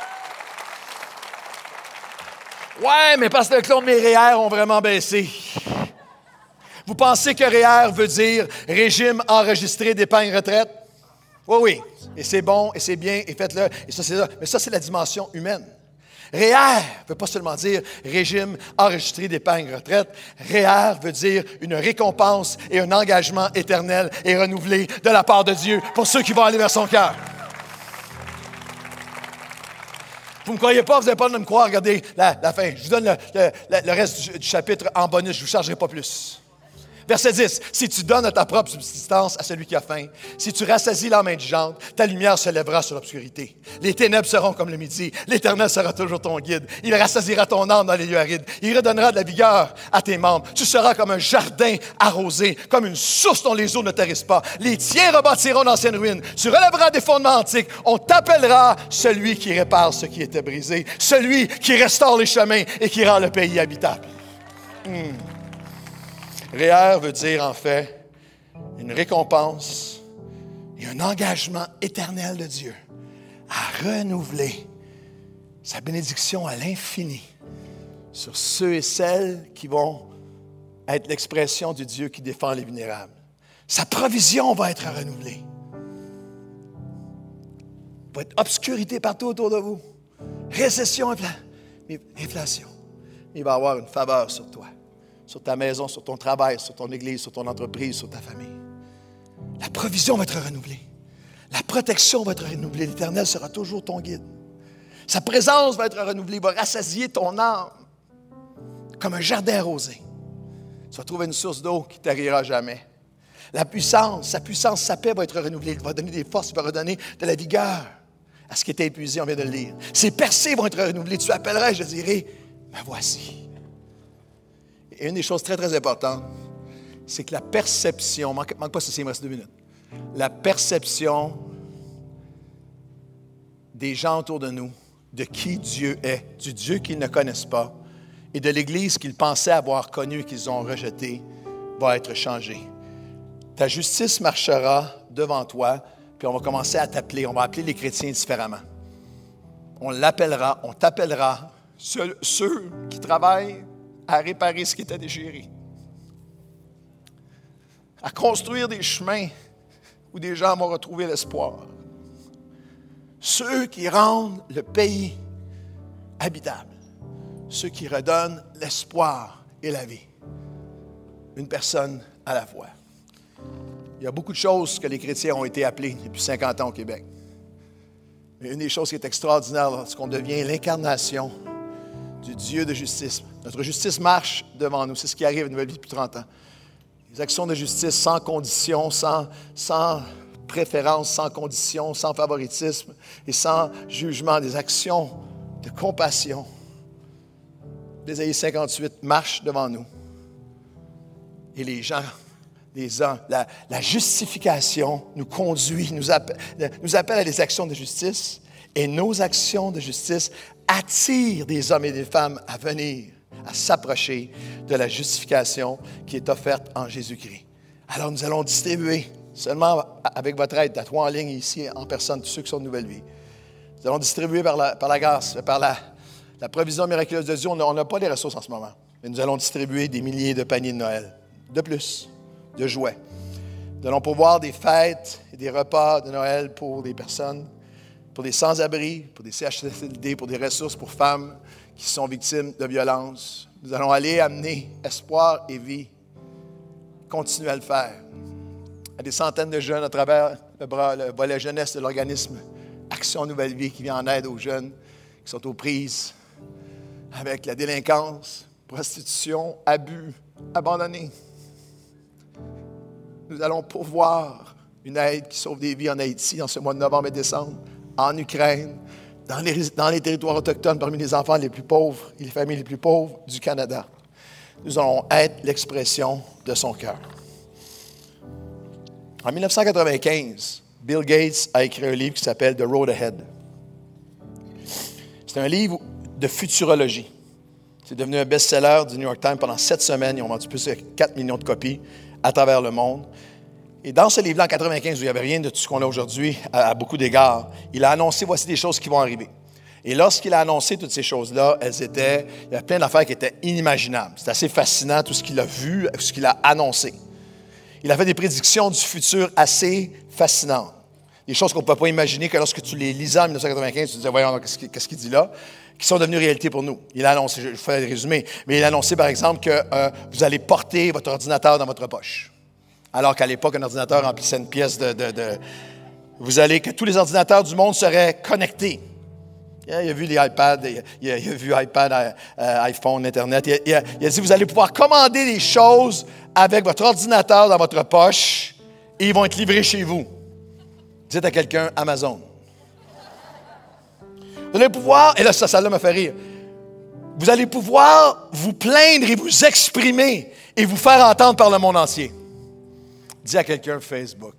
A: Ouais, mais parce que Claude, mes R E E R ont vraiment baissé. Vous pensez que R E E R veut dire régime enregistré d'épargne retraite? Oui, oui. Et c'est bon, et c'est bien, et faites-le. Et ça, c'est ça. Mais ça, c'est la dimension humaine. R E E R ne veut pas seulement dire régime enregistré d'épargne retraite. R E E R veut dire une récompense et un engagement éternel et renouvelé de la part de Dieu pour ceux qui vont aller vers son cœur. Vous ne me croyez pas, vous n'avez pas de me croire. Regardez la, la fin. Je vous donne le, le, le reste du, du chapitre en bonus. Je ne vous chargerai pas plus. Verset dix. Si tu donnes à ta propre subsistance à celui qui a faim, si tu rassasies l'âme indigente, ta lumière se lèvera sur l'obscurité. Les ténèbres seront comme le midi. L'Éternel sera toujours ton guide. Il rassasiera ton âme dans les lieux arides. Il redonnera de la vigueur à tes membres. Tu seras comme un jardin arrosé, comme une source dont les eaux ne tarissent pas. Les tiens rebâtiront d'anciennes ruines. Tu relèveras des fondements antiques. On t'appellera celui qui répare ce qui était brisé, celui qui restaure les chemins et qui rend le pays habitable. Hmm. R E E R veut dire, en fait, une récompense et un engagement éternel de Dieu à renouveler sa bénédiction à l'infini sur ceux et celles qui vont être l'expression du Dieu qui défend les vulnérables. Sa provision va être renouvelée. Il va être obscurité partout autour de vous. Récession, infl- inflation. Il va y avoir une faveur sur toi. Sur ta maison, sur ton travail, sur ton église, sur ton entreprise, sur ta famille. La provision va être renouvelée. La protection va être renouvelée. L'Éternel sera toujours ton guide. Sa présence va être renouvelée. Il va rassasier ton âme comme un jardin arrosé. Tu vas trouver une source d'eau qui ne tarira jamais. La puissance, sa puissance, sa paix va être renouvelée. Il va donner des forces, il va redonner de la vigueur à ce qui était épuisé, on vient de le lire. Ses percées vont être renouvelées. Tu appelleras et je dirai, me voici. Et une des choses très, très importantes, c'est que la perception, manque, manque pas ceci, il me reste deux minutes. La perception des gens autour de nous, de qui Dieu est, du Dieu qu'ils ne connaissent pas, et de l'Église qu'ils pensaient avoir connue et qu'ils ont rejetée, va être changée. Ta justice marchera devant toi, puis on va commencer à t'appeler, on va appeler les chrétiens différemment. On l'appellera, on t'appellera, ceux, ceux qui travaillent à réparer ce qui était déchiré, à construire des chemins où des gens vont retrouver l'espoir. Ceux qui rendent le pays habitable, ceux qui redonnent l'espoir et la vie. Une personne à la fois. Il y a beaucoup de choses que les chrétiens ont été appelés depuis cinquante ans au Québec. Mais une des choses qui est extraordinaire, lorsqu'on devient l'incarnation du Dieu de justice. Notre justice marche devant nous. C'est ce qui arrive à Nouvelle Vie depuis trente ans. Les actions de justice sans condition, sans, sans préférence, sans condition, sans favoritisme et sans jugement. Des actions de compassion. Ésaïe cinquante-huit marche devant nous. Et les gens, les hommes, la, la justification nous conduit, nous appelle, nous appelle à des actions de justice. Et nos actions de justice attirent des hommes et des femmes à venir, à s'approcher de la justification qui est offerte en Jésus-Christ. Alors nous allons distribuer, seulement avec votre aide, à toi en ligne ici, en personne, tous ceux qui sont de Nouvelle Vie. Nous allons distribuer par la, par la grâce, par la, la provision miraculeuse de Dieu. On n'a pas les ressources en ce moment, mais nous allons distribuer des milliers de paniers de Noël, de plus, de jouets. Nous allons pourvoir des fêtes et des repas de Noël pour des personnes, pour des sans-abri, pour des C H S L D, pour des ressources pour femmes qui sont victimes de violences. Nous allons aller amener espoir et vie. Continuez à le faire. À des centaines de jeunes à travers le, bras, le volet jeunesse de l'organisme Action Nouvelle Vie qui vient en aide aux jeunes qui sont aux prises avec la délinquance, prostitution, abus, abandonnés. Nous allons pourvoir une aide qui sauve des vies en Haïti en ce mois de novembre et décembre, en Ukraine, dans les, dans les territoires autochtones, parmi les enfants les plus pauvres et les familles les plus pauvres du Canada. Nous allons être l'expression de son cœur. En dix-neuf cent quatre-vingt-quinze, Bill Gates a écrit un livre qui s'appelle The Road Ahead. C'est un livre de futurologie. C'est devenu un best-seller du New York Times pendant sept semaines. Ils ont vendu plus de quatre millions de copies à travers le monde. Et dans ce livre-là, en quatre-vingt-quinze, où il n'y avait rien de tout ce qu'on a aujourd'hui à, à beaucoup d'égards, il a annoncé, voici des choses qui vont arriver. Et lorsqu'il a annoncé toutes ces choses-là, elles étaient, il y avait plein d'affaires qui étaient inimaginables. C'est assez fascinant tout ce qu'il a vu, ce qu'il a annoncé. Il a fait des prédictions du futur assez fascinantes. Des choses qu'on ne peut pas imaginer que lorsque tu les lisais en dix-neuf cent quatre-vingt-quinze, tu te disais, voyons, qu'est-ce qu'il, qu'est-ce qu'il dit là? Qui sont devenues réalité pour nous. Il a annoncé, je vais faire le résumé, mais il a annoncé, par exemple, que euh, vous allez porter votre ordinateur dans votre poche. Alors qu'à l'époque, un ordinateur remplissait une pièce de... de, de vous allez, que tous les ordinateurs du monde seraient connectés. Il a, il a vu les iPads, il a, il a vu iPad, euh, iPhone, Internet. Il a, il, a, il a dit, vous allez pouvoir commander des choses avec votre ordinateur dans votre poche et ils vont être livrés chez vous. Dites à quelqu'un, Amazon. Vous allez pouvoir, et là, ça, ça là, me fait rire. Vous allez pouvoir vous plaindre et vous exprimer et vous faire entendre par le monde entier. Dis à quelqu'un, Facebook.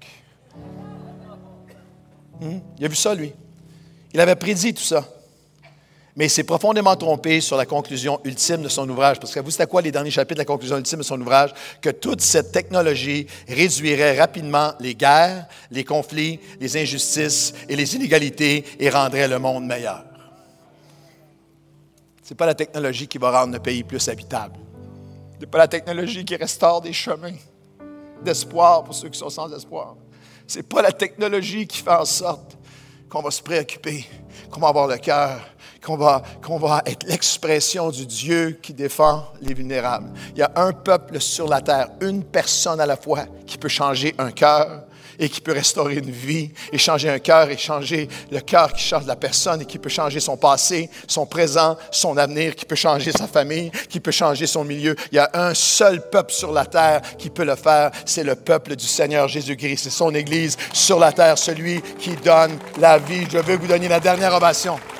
A: Hmm? Il a vu ça, lui. Il avait prédit tout ça. Mais il s'est profondément trompé sur la conclusion ultime de son ouvrage. Parce que vous, c'était quoi les derniers chapitres de la conclusion ultime de son ouvrage? Que toute cette technologie réduirait rapidement les guerres, les conflits, les injustices et les inégalités et rendrait le monde meilleur. Ce n'est pas la technologie qui va rendre le pays plus habitable. Ce n'est pas la technologie qui restaure des chemins d'espoir pour ceux qui sont sans espoir. Ce n'est pas la technologie qui fait en sorte qu'on va se préoccuper, qu'on va avoir le cœur, qu'on va, qu'on va être l'expression du Dieu qui défend les vulnérables. Il y a un peuple sur la terre, une personne à la fois, qui peut changer un cœur et qui peut restaurer une vie, et changer un cœur et changer le cœur qui change la personne et qui peut changer son passé, son présent, son avenir, qui peut changer sa famille, qui peut changer son milieu. Il y a un seul peuple sur la terre qui peut le faire, c'est le peuple du Seigneur Jésus-Christ. C'est son Église sur la terre, celui qui donne la vie. Je veux vous donner la dernière ovation.